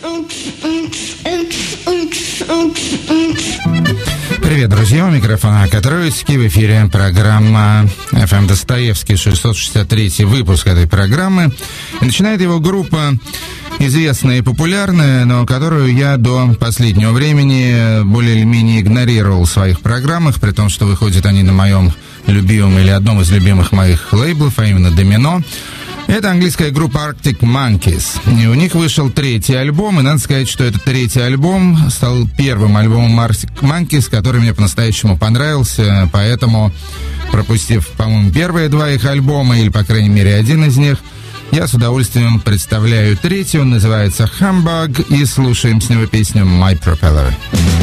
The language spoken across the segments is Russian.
Привет, друзья, у микрофона Катроицкий. В эфире программа FM Достоевский, 663 выпуск этой программы. И начинает его группа, известная и популярная, но которую я до последнего времени более или менее игнорировал в своих программах, при том, что выходят они на моем любимом или одном из любимых моих лейблов, а именно Домино. Это английская группа Arctic Monkeys. И у них вышел третий альбом, и надо сказать, что этот третий альбом стал первым альбомом Arctic Monkeys, который мне по-настоящему понравился, поэтому, пропустив, по-моему, первые два их альбома, или, по крайней мере, один из них, я с удовольствием представляю третий, он называется Humbug, и слушаем с него песню My Propeller.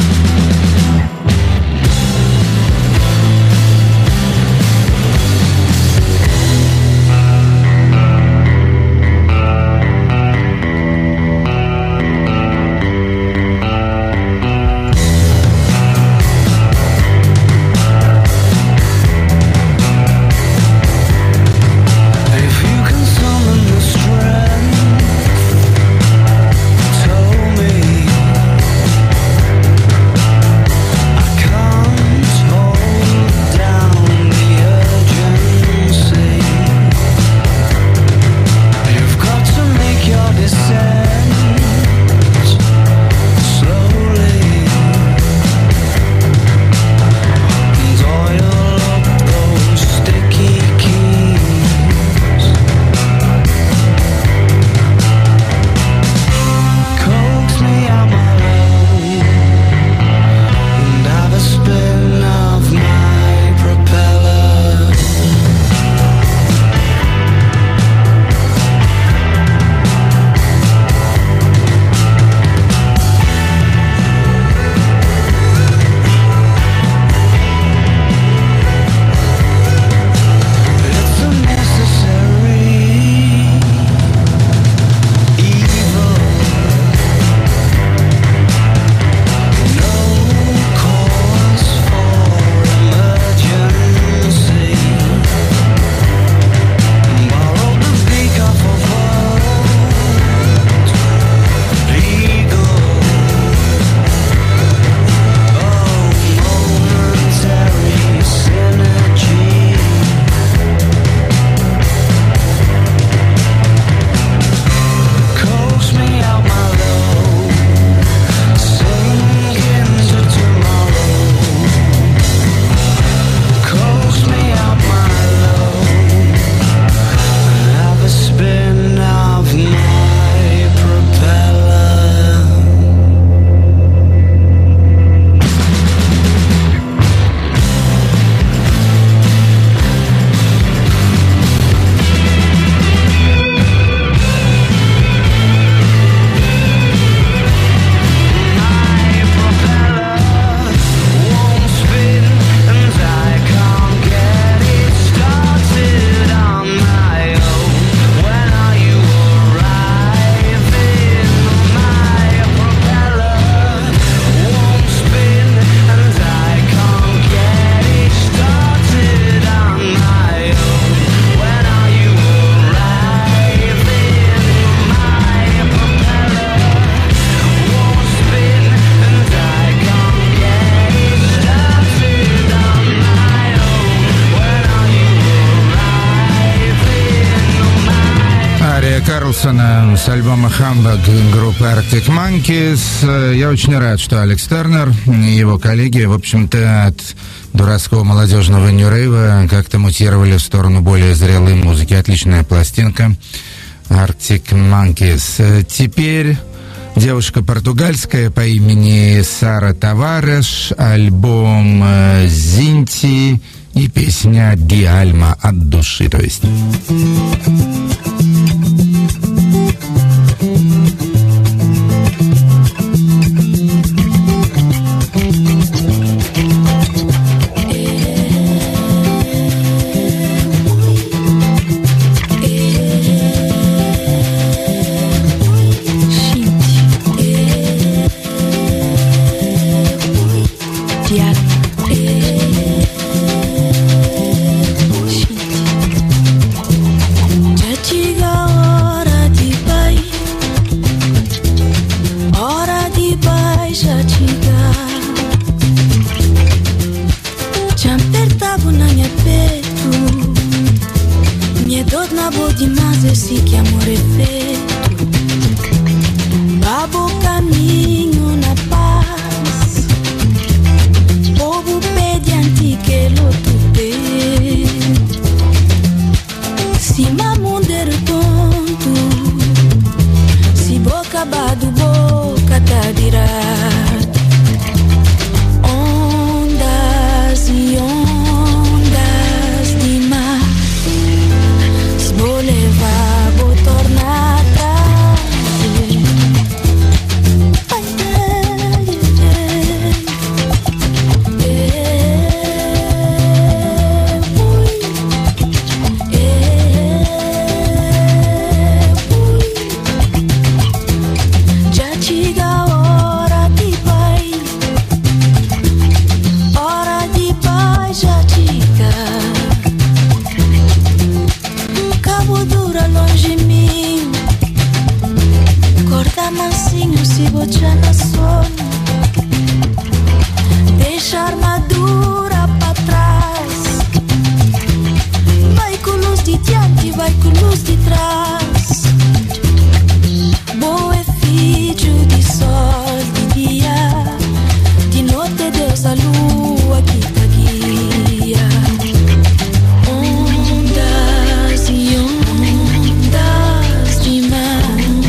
С альбома Humbug группы Arctic Monkeys. Я очень рад, что Алекс Тернер и его коллеги, в общем-то, от дурацкого молодежного нью-рейва как-то мутировали в сторону более зрелой музыки. Отличная пластинка Arctic Monkeys. Теперь девушка португальская по имени Сара Тавареш, альбом Зинти и песня «Ди Альма» от души, то есть. Te digo acabado boca tá virar. Ondas e ondas de mar, se vou levar, vou tornar atrás. Mansinho se botar na sono, deixa a armadura pra trás. Vai com luz de diante, vai com luz de trás. Boa é filho de sol, de dia, de noite Deus a lua que tá guia. Ondas e ondas de mar,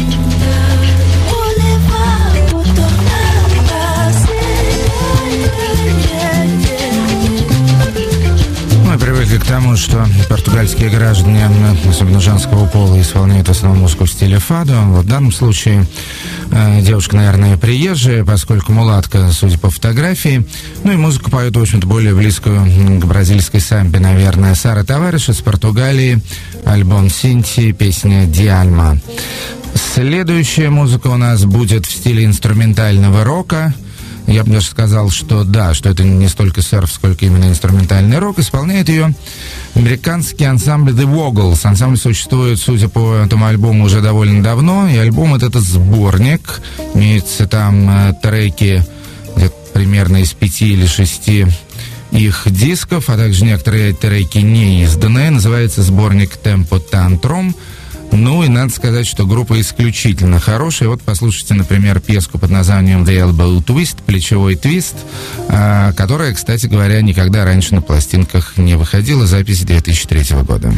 мы привыкли к тому, что португальские граждане, особенно женского пола, исполняют в основном музыку в стиле фадо. Вот в данном случае девушка, наверное, приезжая, поскольку мулатка, судя по фотографии. Ну и музыку поет, в общем-то, более близкую к бразильской самбе, наверное. Сара Тавареш из Португалии, альбом «Синти», песня «Ди Альма». Следующая музыка у нас будет в стиле инструментального рока. Я бы даже сказал, что да, что это не столько серф, сколько именно инструментальный рок. Исполняет ее американский ансамбль The Woggles. Ансамбль существует, судя по этому альбому, уже довольно давно. И альбом это сборник. Имеются там треки примерно из 5 или 6 их дисков, а также некоторые треки не изданные. Называется сборник Tempo Tantrum. Ну и надо сказать, что группа исключительно хорошая. Вот послушайте, например, песку под названием The Elbow Twist, плечевой твист, которая, кстати говоря, никогда раньше на пластинках не выходила. Запись 2003 года.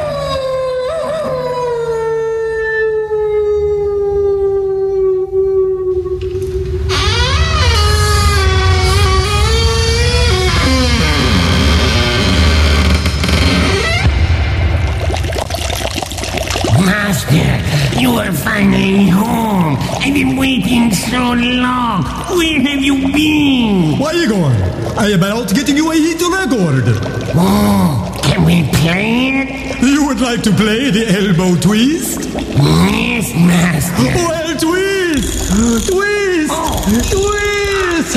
Master, you are finally home. I've been waiting so long. Where have you been? Where are you going? I am about getting you a hit record. Oh, can we play it? You would like to play the elbow twist? Yes, Master. Well, twist! Twist! Oh. Twist!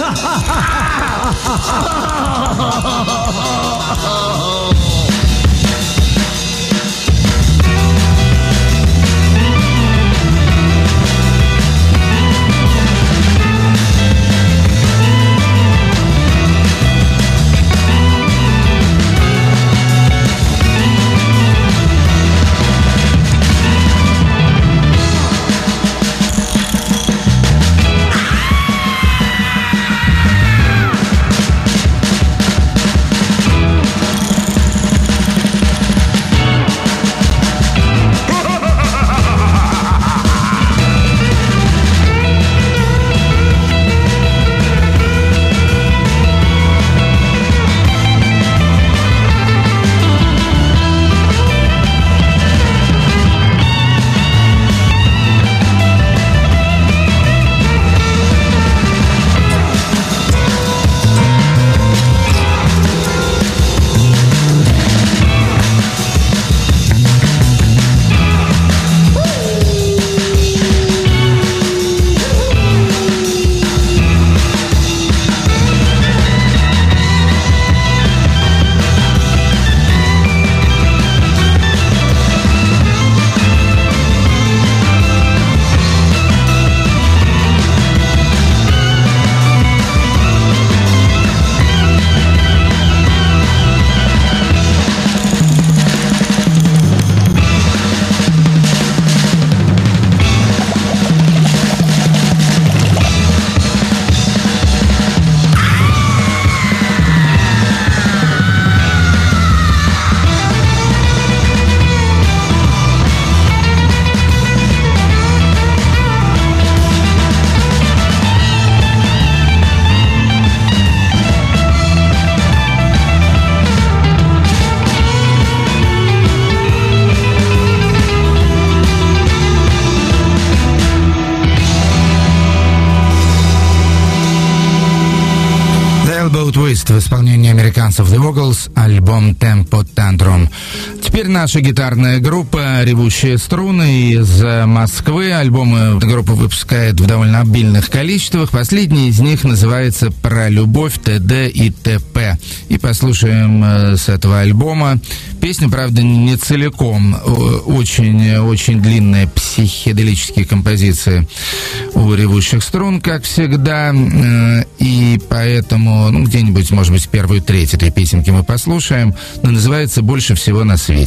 Sailboat Twist в исполнении американцев The Vocals, альбом Tempo Tantrum. Теперь наша гитарная группа «Ревущие струны» из Москвы. Альбомы группа выпускает в довольно обильных количествах. Последний из них называется «Про любовь, ТД и ТП». И послушаем с этого альбома песню, правда, не целиком. Очень длинные психоделические композиции у «Ревущих струн», как всегда. И поэтому, где-нибудь, может быть, первую треть этой песенки мы послушаем. Но называется «Больше всего на свете».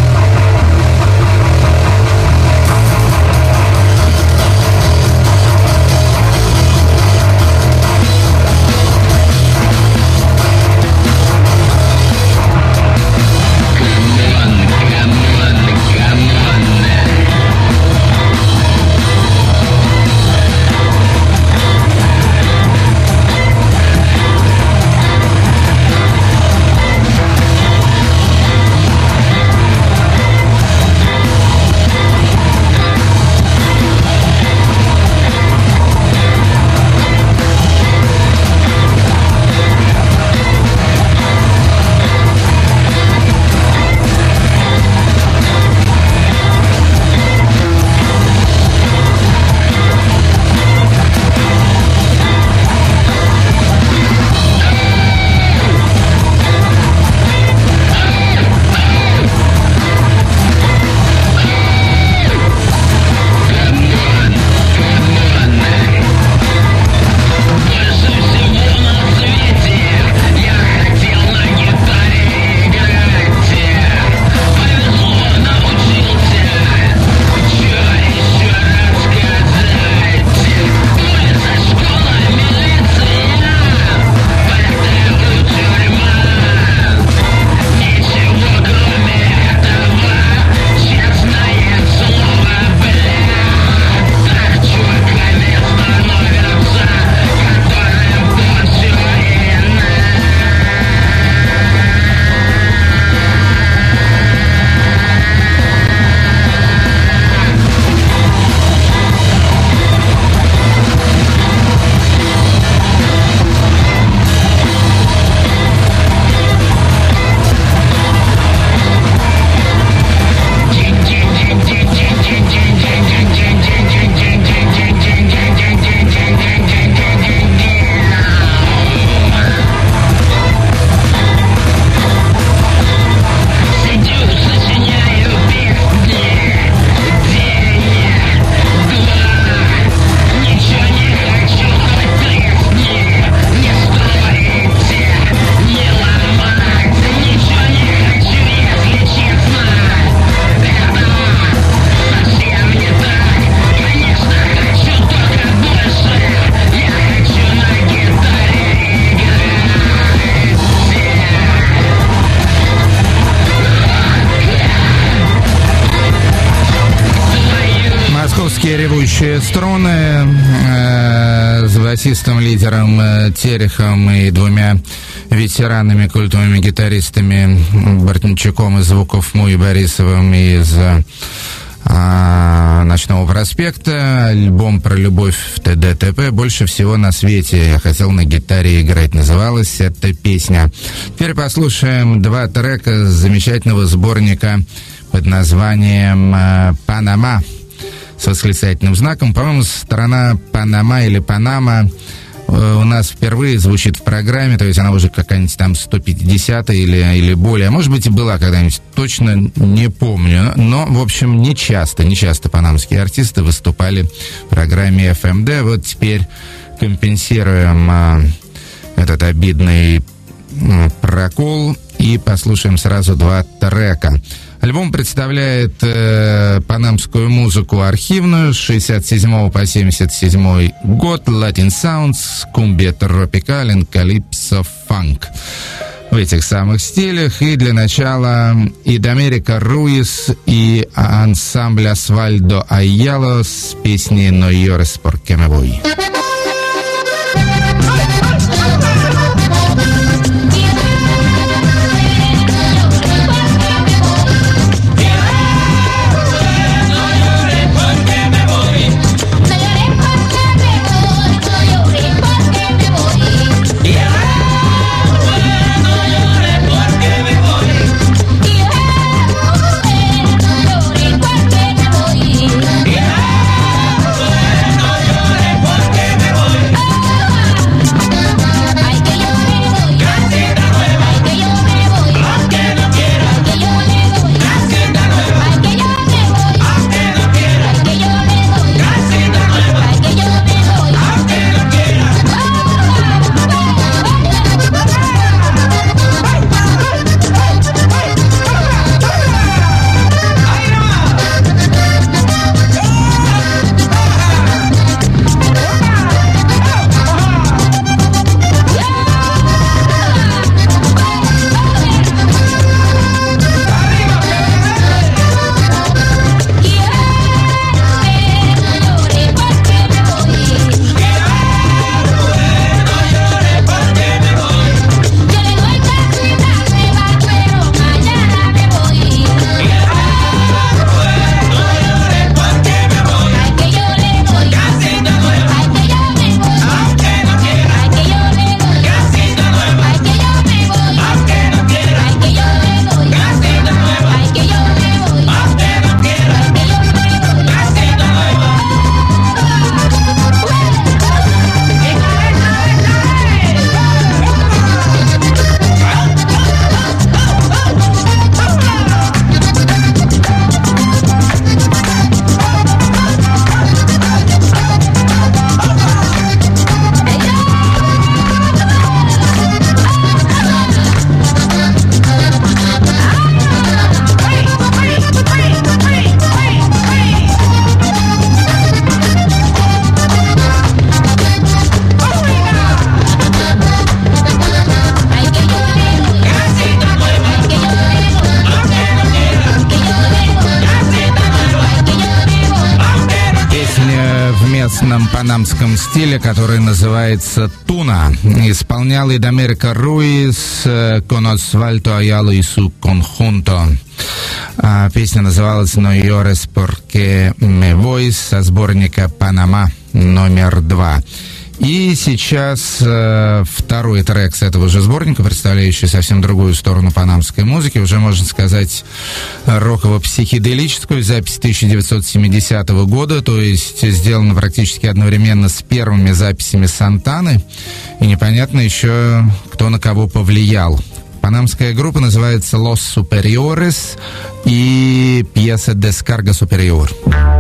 «Ревущие струны» с басистом-лидером Терехом и двумя ветеранами, культовыми гитаристами Бортничуком из «Звуков Му» и Борисовым из «Ночного проспекта». Альбом «Про любовь» в ТДТП. «Больше всего на свете я хотел на гитаре играть». Называлась эта песня. Теперь послушаем два трека с замечательного сборника под названием «Панама» с восклицательным знаком. По-моему, страна Панама или Панама у нас впервые звучит в программе, то есть она уже какая-нибудь там 150-я или более. Может быть, и была когда-нибудь, точно не помню. Но, в общем, не часто панамские артисты выступали в программе ФМД. Вот теперь компенсируем этот обидный прокол и послушаем сразу два трека. Альбом представляет панамскую музыку архивную с 67 по 77 год, Latin Sounds, Cumbia Tropical, Calypso Funk. В этих самых стилях. И для начала Идамерика Руис и ансамбль Асвальдо Айяло с песней «No llores porque me voy». No llores porque me voy. прекрасном панамском стиле, который называется «Туна». Исполнял Идамерика Руис «Con Osvaldo Ayala y su conjunto». Песня называлась «No llores porque me voy» со сборника «Панама» номер 2. И сейчас второй трек с этого же сборника, представляющий совсем другую сторону панамской музыки, уже, можно сказать, роково-психоделическую, запись 1970 года, то есть сделана практически одновременно с первыми записями Сантаны, и непонятно еще, кто на кого повлиял. Панамская группа называется «Los Superiores» и пьеса «Descarga Superior».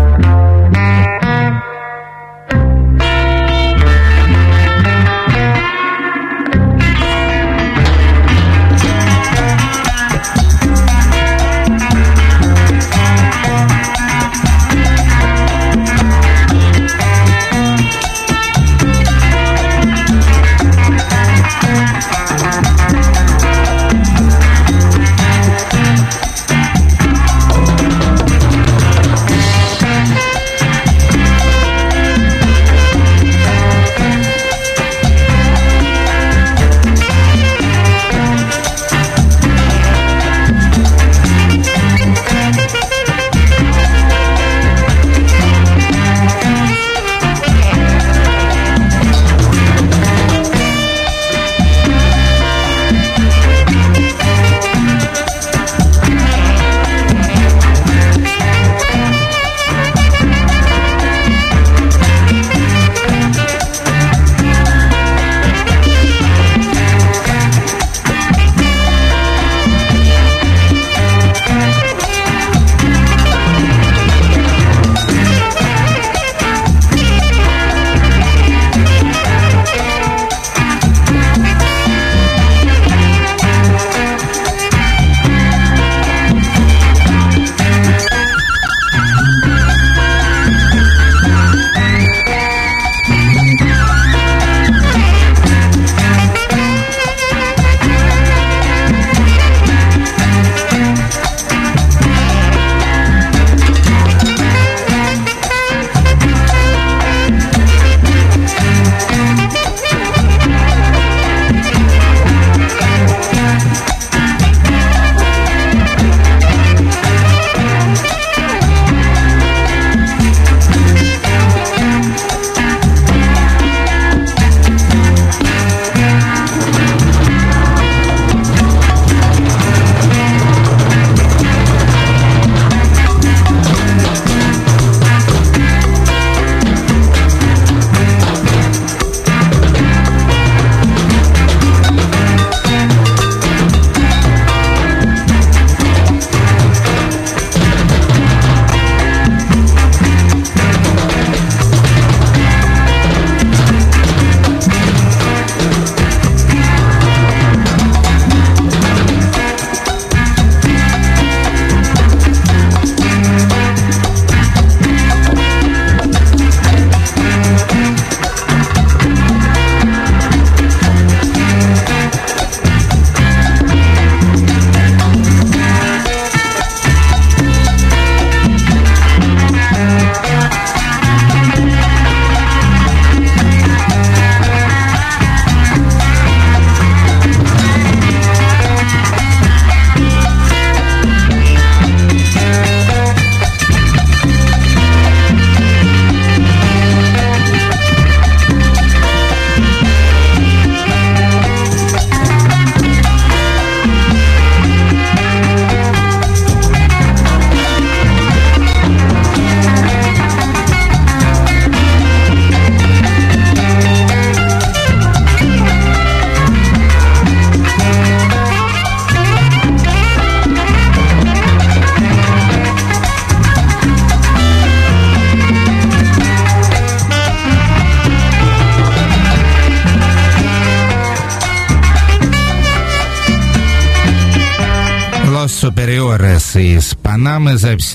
Superiores из Панамы, запись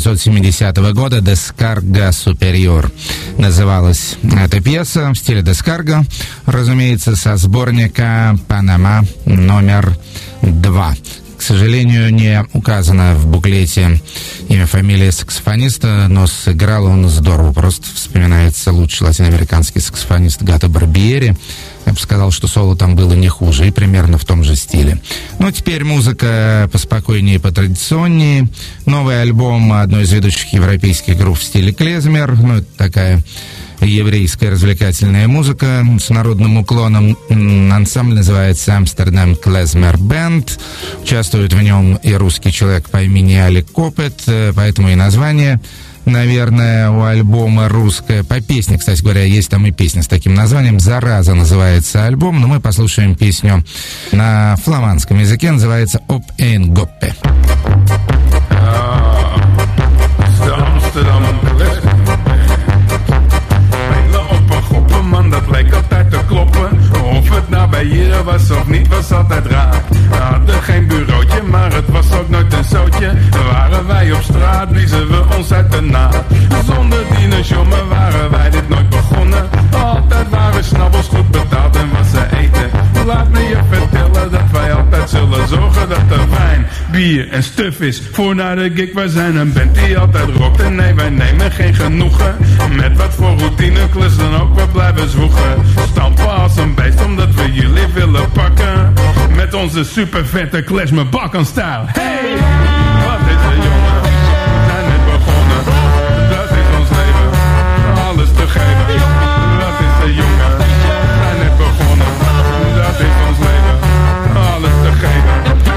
1970 года, «Descarga Superior» называлась эта пьеса в стиле «Descarga», разумеется, со сборника «Панама» номер 2. К сожалению, не указано в буклете имя, фамилия саксофониста, но сыграл он здорово. Просто вспоминается лучший латиноамериканский саксофонист Гато Барбиери. Я бы сказал, что соло там было не хуже, и примерно в том же стиле. Ну, теперь музыка поспокойнее, потрадиционнее. Новый альбом одной из ведущих европейских групп в стиле клезмер. Ну, это такая еврейская развлекательная музыка с народным уклоном. Ансамбль называется «Амстердам Клезмер Бенд». Участвует в нем и русский человек по имени Алик Копет, поэтому и название, наверное, у альбома русское. По песне, кстати говоря, есть там и песня с таким названием. «Зараза» называется альбом, но мы послушаем песню на фламандском языке, называется «Op een Goppe». Dat lijkt altijd te kloppen. Of het nou bij hier was of niet, was altijd raar. We hadden geen bureautje, maar het was ook nooit een zootje. Waren wij op straat, bliezen we ons uit de naad. Zonder dienensjommen waren wij dit nooit begonnen. Altijd waren snabbels goed betaald en was ze eten. Laat me je vertellen dat wij altijd zullen zorgen dat er wijn, bier en stuf is. Voor na de gig, wij zijn een band die altijd rokt. En nee, wij nemen geen genoegen met wat voor routineklus dan ook, we blijven zwoegen. Stampen als een beest omdat we jullie willen pakken. Met onze super vette klezmer bakkenstijl. Hey, wat is er jongen? We zijn net begonnen. Dat is ons leven. Alles te geven. Wat is er jongen? We zijn net begonnen. Dat is ons leven. Alles te geven.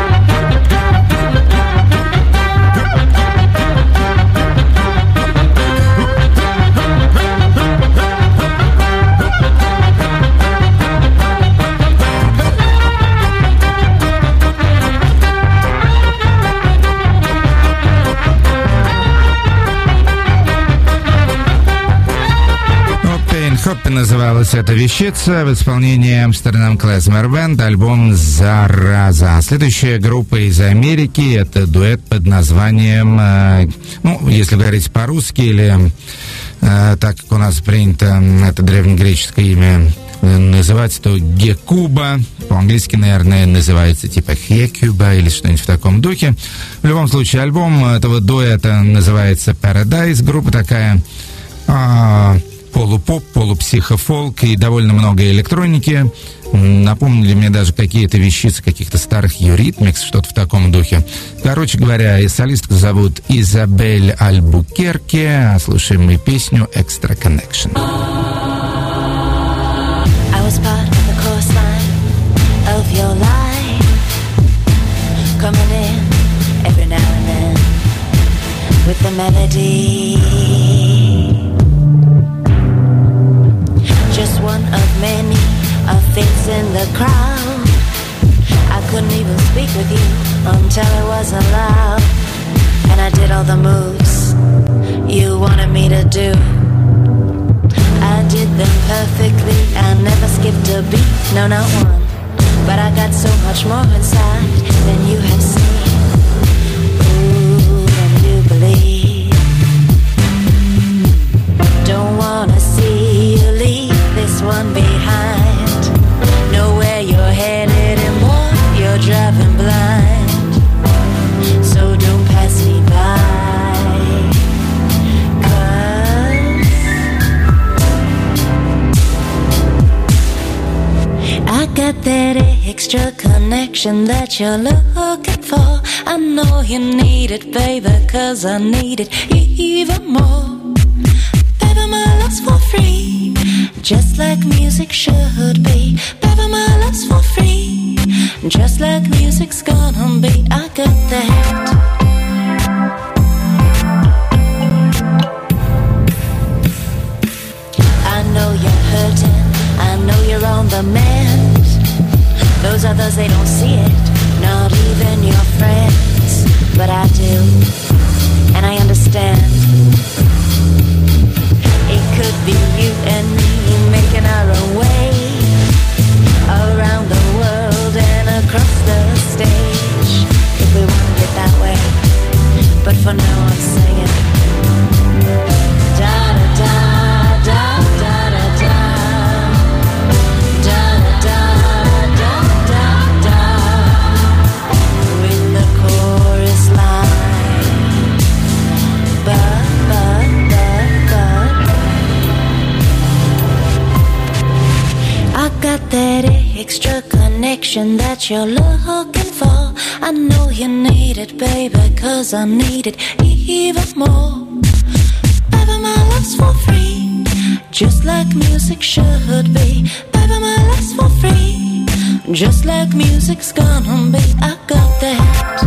Хоппи называлась эта вещица в исполнении Амстердам Клезмер Бенд, альбом «Зараза». Следующая группа из Америки — это дуэт под названием, ну, если говорить по-русски или так, как у нас принято это древнегреческое имя называть, то Гекуба. По-английски, наверное, называется типа Хекуба или что-нибудь в таком духе. В любом случае, альбом этого дуэта называется Paradise. Группа такая полупоп, полупсихофолк и довольно много электроники. Напомнили мне даже какие-то вещицы каких-то старых Юритмикс, что-то в таком духе. Короче говоря, солистку зовут Изабель Альбукерке, а слушаем мы песню «Extra Connection». I was part of the coastline of your life, coming in every now and then with the melody. Just one of many face in the crowd. I couldn't even speak with you until it wasn't loud. And I did all the moves you wanted me to do. I did them perfectly, I never skipped a beat, no, not one. But I got so much more inside than you have seen. Ooh, and you believe. Don't wanna see you leave this one behind. Know where you're headed and what you're driving blind. So don't pass me by, 'cause I got that extra connection that you're looking for. I know you need it, baby, 'cause I need it even more. Baby, my love's for free, just like music should be. Baby, my love's for free, just like music's gonna be. I got that. I know you're hurting, I know you're on the mend. Those others, they don't see it, not even your friends. But I do, and I understand. It could be you and me making our own way around the world and across the stage, if we want it that way. But for now I'm singing da da da da da da da da da da da da da with the got that extra connection that you're looking for. I know you need it, baby, 'cause I need it even more. Baby, my love's for free, just like music should be. Baby, my love's for free, just like music's gonna be. I got that.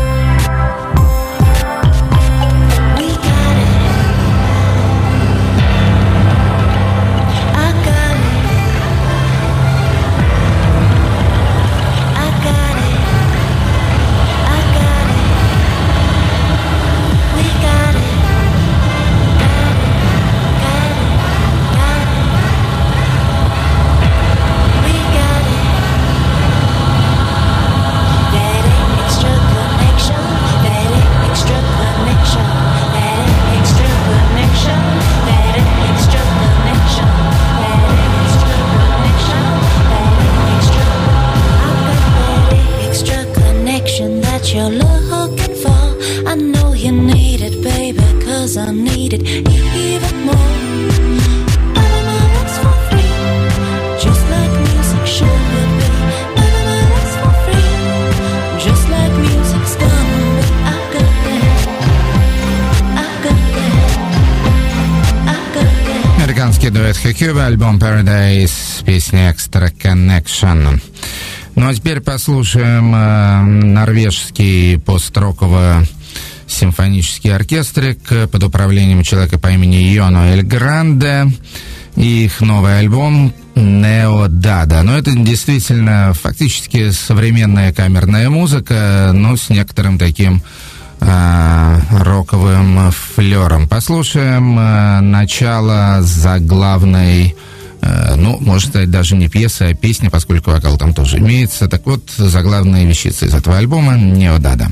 You're looking for. I know you need it, baby, 'cause I need it even more. Baby, my love's for free, just like music should be. Baby, my love's for free, just like music's gonna be. I got that, I got that, I got that. Американский дуэт Хикюба, альбом Paradise, песня Extra Connection. Ну а теперь послушаем норвежский пост-роковый симфонический оркестрик под управлением человека по имени Йоно Гранде и их новый альбом «Нео Дада». Но это действительно фактически современная камерная музыка, но с некоторым таким роковым флером. Послушаем начало заглавной, ну, можно сказать, даже не пьеса, а песня, поскольку вокал там тоже имеется. Так вот, заглавные вещицы из этого альбома «Нео Дада».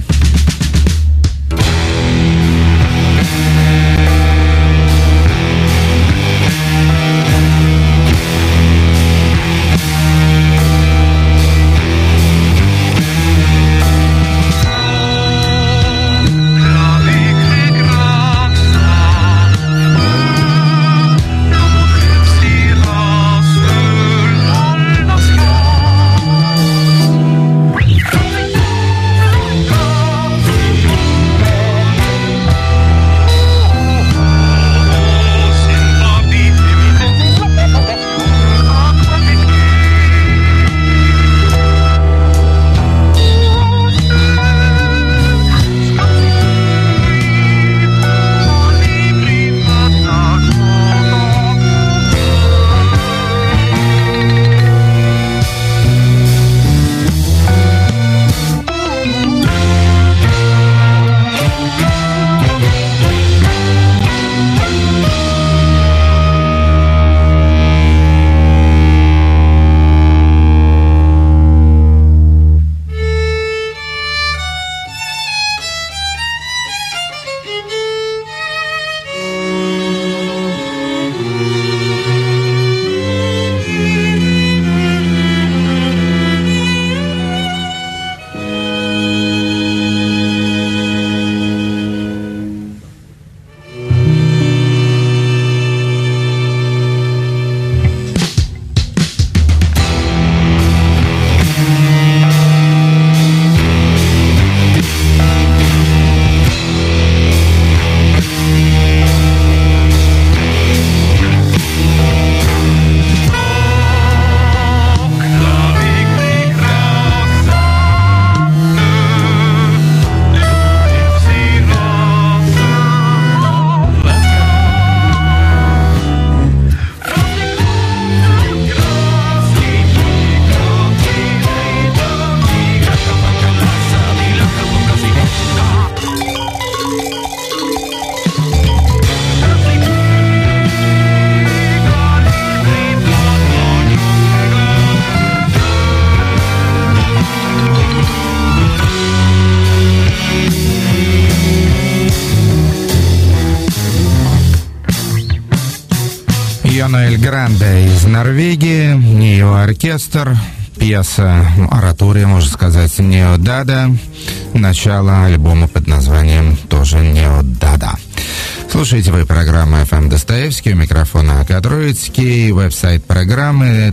Йоно Гранде из Норвегии, его оркестр пьеса, оратория, можно сказать, «Неодада». Начало альбома под названием тоже «Неодада». Слушайте вы программу FM Достоевский, у микрофона Катроицкий, веб-сайт программы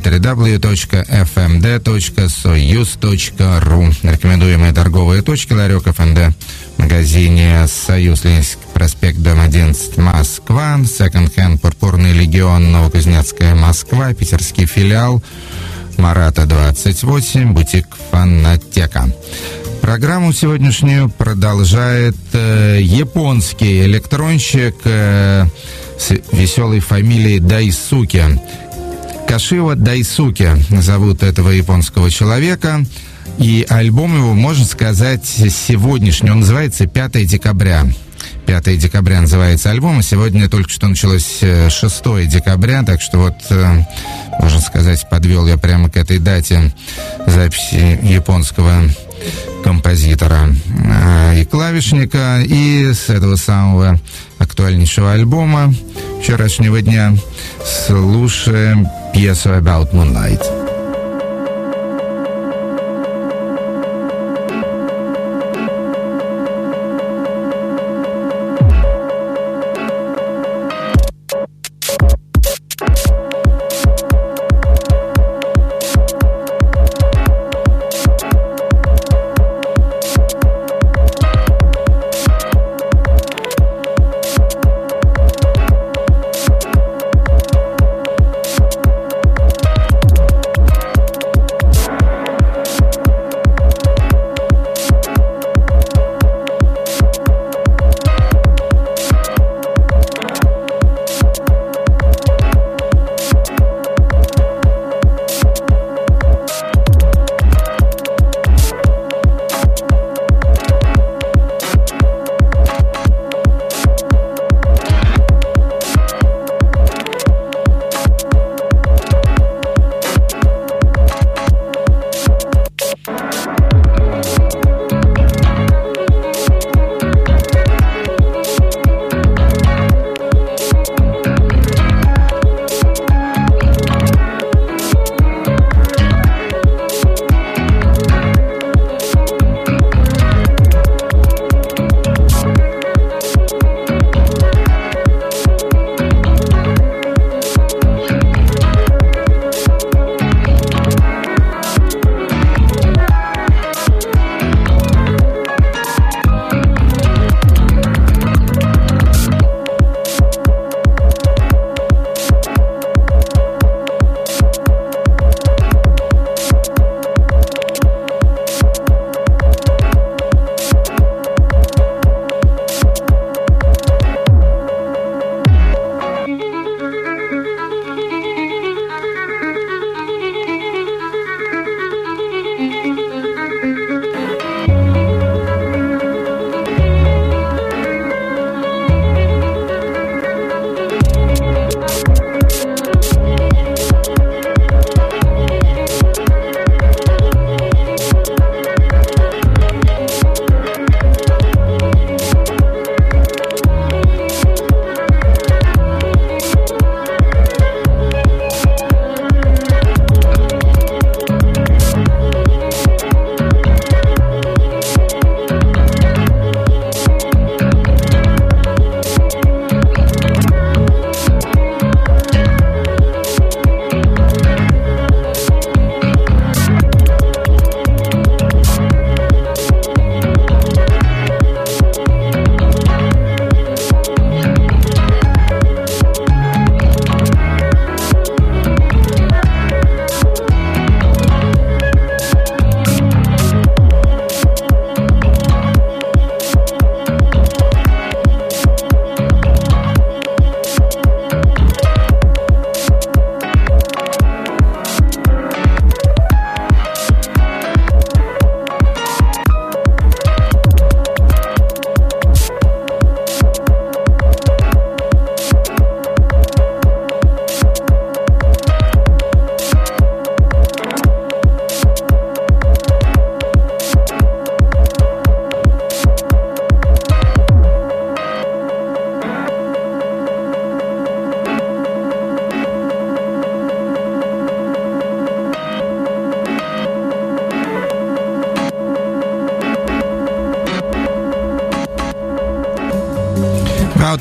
www.fmd.soyuz.ru. Рекомендуемые торговые точки: ларек ФМД в магазине «Союз», Ленинский проспект, дом 11, Москва, секонд-хенд «Пурпурный легион», Новокузнецкая, Москва, питерский филиал Марата 28, бутик «Фанатека». Программу сегодняшнюю продолжает японский электронщик с веселой фамилией Дайсуки. Кашио Дайсуки зовут этого японского человека. И альбом его, можно сказать, сегодняшний. Он называется «5 декабря». 5 декабря называется альбом, и сегодня только что началось 6 декабря, так что вот, можно сказать, подвел я прямо к этой дате записи японского композитора и клавишника. И с этого самого актуальнейшего альбома вчерашнего дня слушаем пьесу «About Moonlight».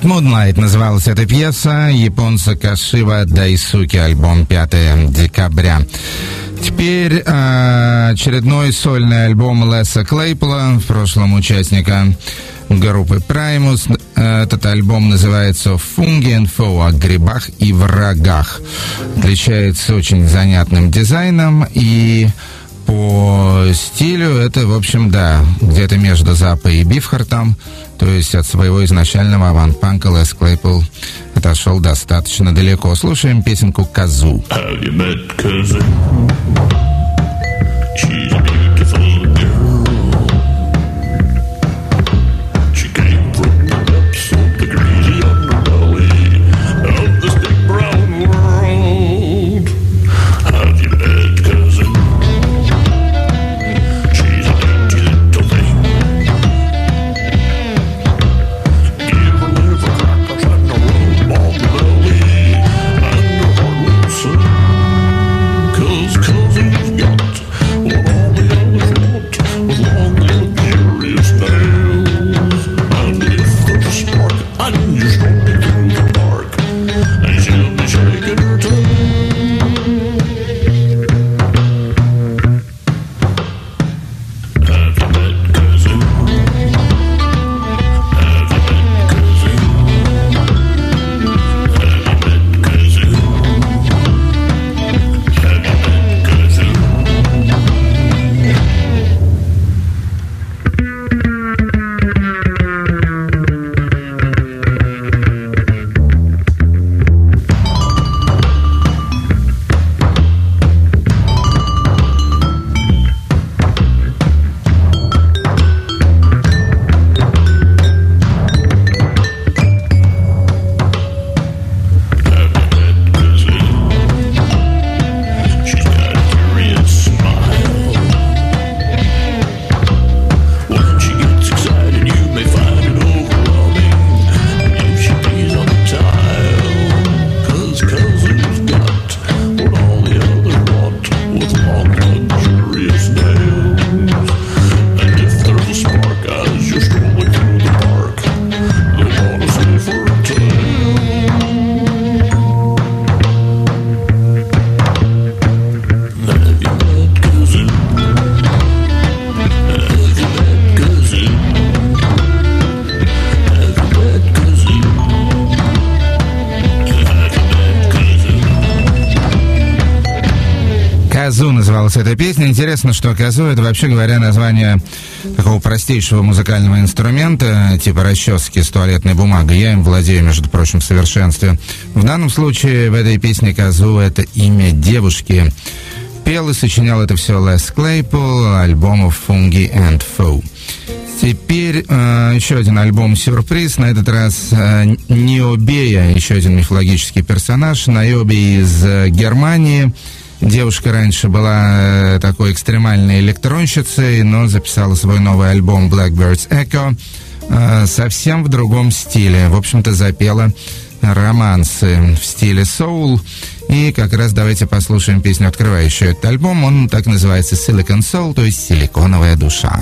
Moonlight называлась эта пьеса. Японца Кашива Дайсуки, альбом 5 декабря. Теперь очередной сольный альбом Леса Клейпола, в прошлом участника группы Primus. Этот альбом называется «Fungi and Foe», о грибах и врагах. Отличается очень занятным дизайном и по стилю это, в общем, да, где-то между Заппо и Бифхартом, то есть от своего изначального аванпанка Лес Клейпол отошел достаточно далеко. Слушаем песенку «Казу». «Казу» называлась эта песня. Интересно, что «казу» — это, вообще говоря, название такого простейшего музыкального инструмента, типа расчески с туалетной бумагой. Я им владею, между прочим, в совершенстве. В данном случае в этой песне «Казу» — это имя девушки. Пел и сочинял это все Лес Клейпол, альбомов «Fungi and Foe». Теперь еще один альбом-сюрприз, на этот раз Ниобея, еще один мифологический персонаж. Ниобея из Германии. Девушка раньше была такой экстремальной электронщицей, но записала свой новый альбом Blackbird's Echo совсем в другом стиле. В общем-то, запела романсы в стиле соул. И как раз давайте послушаем песню, открывающую этот альбом. Он так называется Silicon Soul, то есть «Силиконовая душа».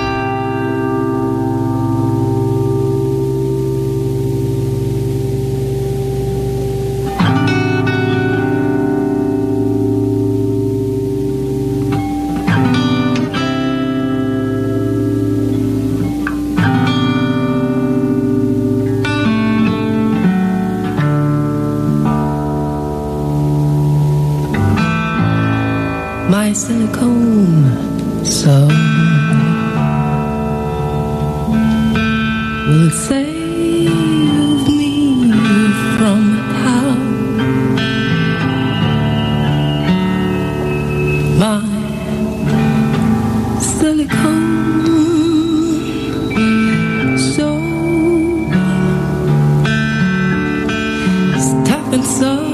My silicone soul will save me from power. My silicone soul is tough and soft.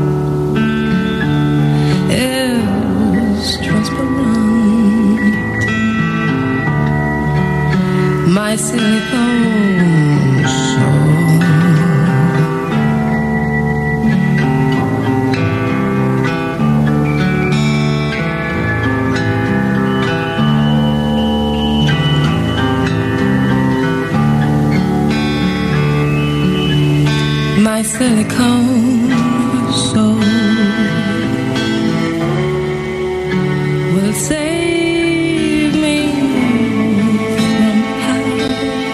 Transparent. my silicone soul will save me from hell.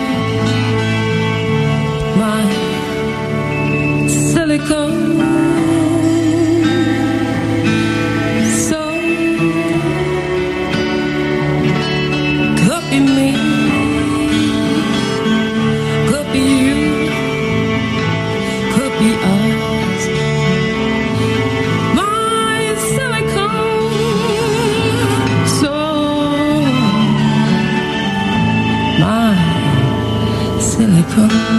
My silicone soul could be me, could be you, could be us. My silicone soul, my silicone.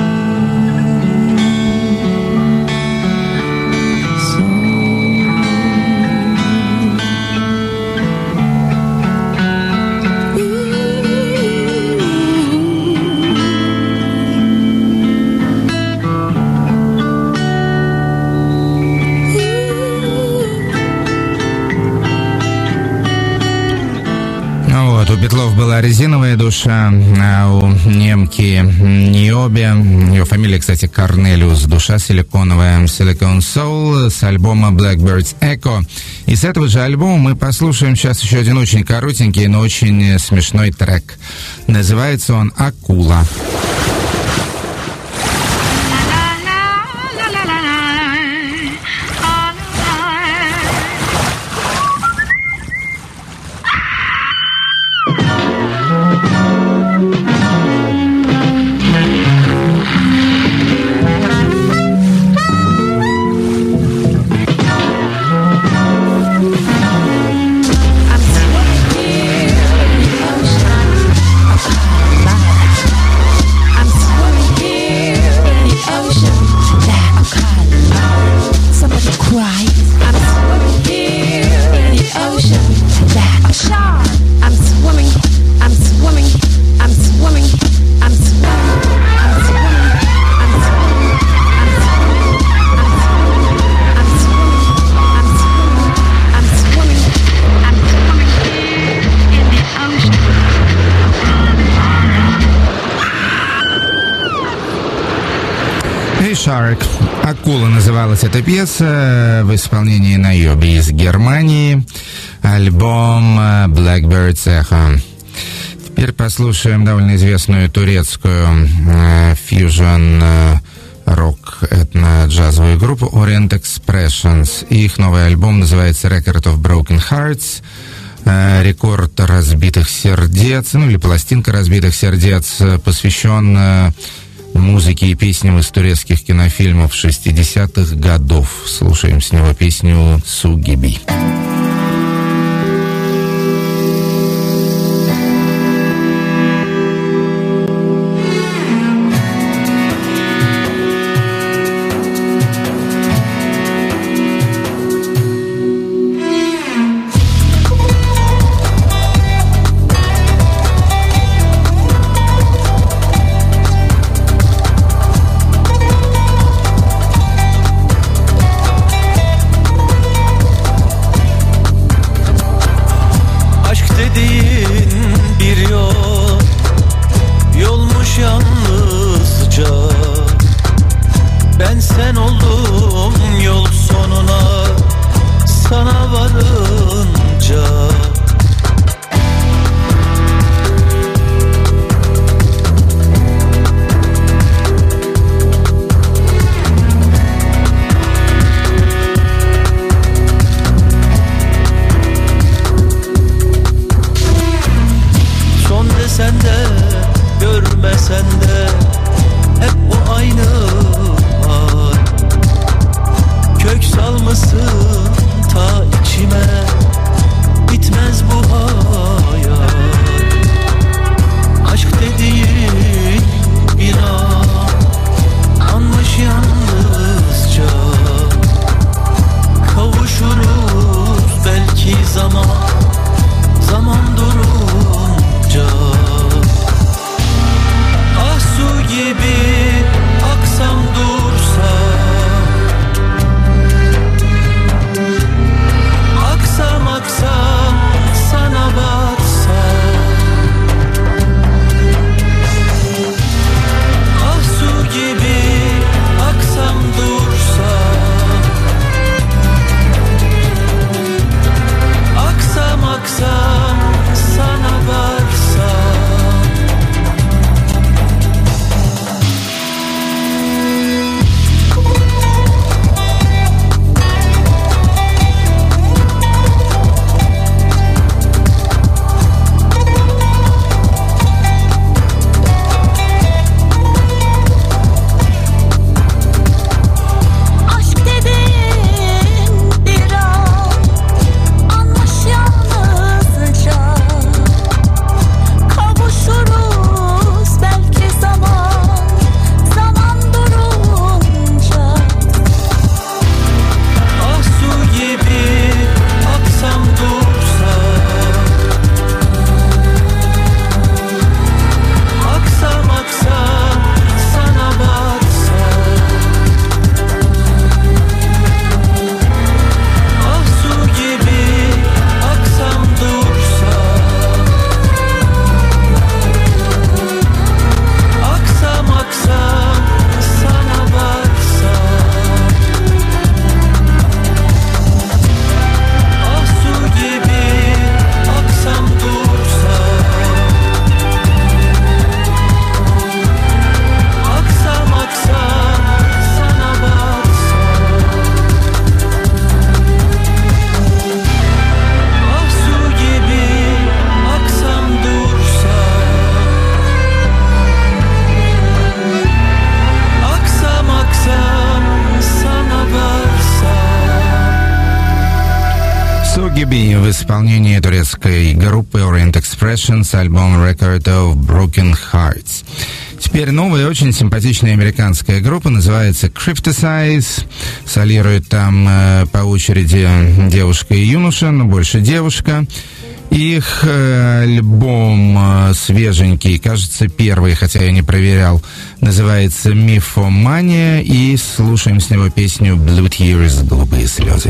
У Битлов была резиновая душа, а у немки Ниоби, ее фамилия, кстати, Корнелиус, душа силиконовая, Silicone Soul, с альбома Blackbird's Echo. И с этого же альбома мы послушаем сейчас еще один очень коротенький, но очень смешной трек. Называется он «Акула». Shark. «Акула» называлась эта пьеса в исполнении Ниоби из Германии. Альбом Blackbird's Echo. Теперь послушаем довольно известную турецкую фьюжн-рок этно-джазовую группу Orient Expressions. Их новый альбом называется Record of Broken Hearts. Рекорд разбитых сердец, ну или пластинка разбитых сердец, посвящен музыке и песням из турецких кинофильмов 60-х годов. Слушаем с него песню «Су Гиби». Kök salmasın ta içime, bitmez Gibi в исполнении турецкой группы Orient Expressions, альбом Record of Broken Hearts. Теперь новая, очень симпатичная американская группа, называется Crypticize. Солирует там по очереди девушка и юноша, но больше девушка. Их альбом свеженький, кажется, первый, хотя я не проверял, называется «Мифомания», и слушаем с него песню «Blue Tears» — «Голубые слезы».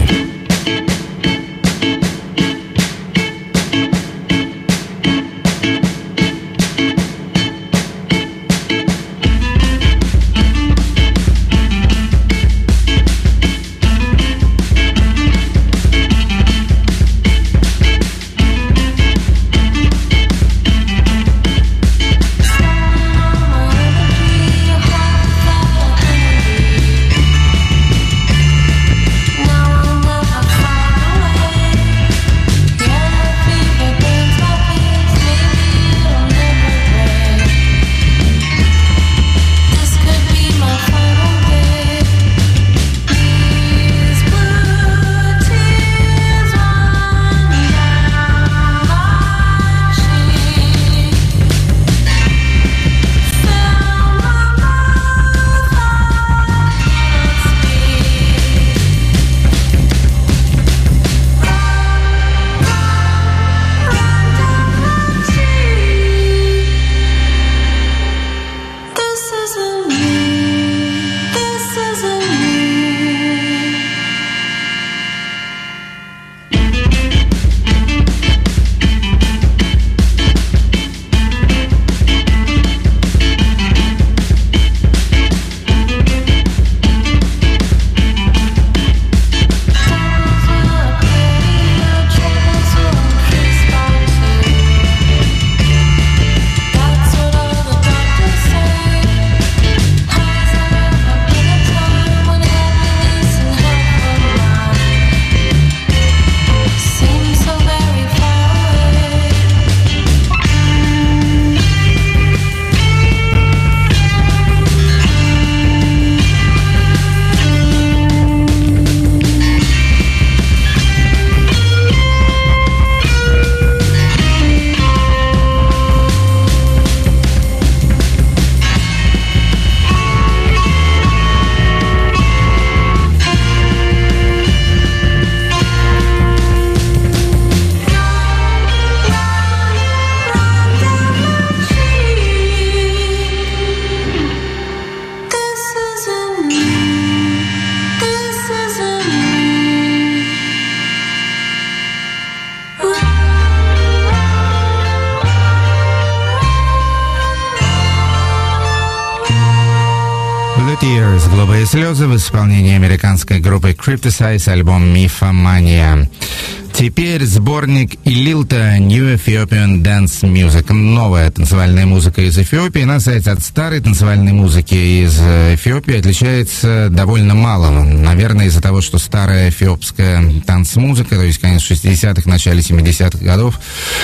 Tears, «Голубые слезы» в исполнении американской группы Crypticize, альбом «Мифомания». Теперь сборник Илилта New Ethiopian Dance Music. Новая танцевальная музыка из Эфиопии. Она, кстати, от старой танцевальной музыки из Эфиопии отличается довольно мало. Наверное, из-за того, что старая эфиопская танцмузыка, то есть конец 60-х, начале 70-х годов,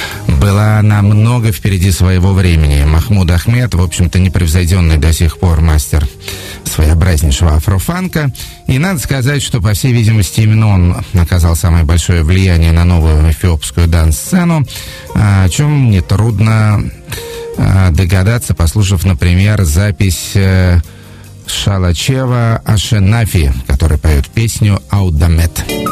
была намного впереди своего времени. Махмуд Ахмед, в общем-то, непревзойденный до сих пор мастер своеобразнейшего афрофанка. И надо сказать, что, по всей видимости, именно он оказал самое большое влияние на новую эфиопскую данс-сцену, о чем нетрудно догадаться, послушав, например, запись Шалачева Ашенафи, который поет песню «Аудамет».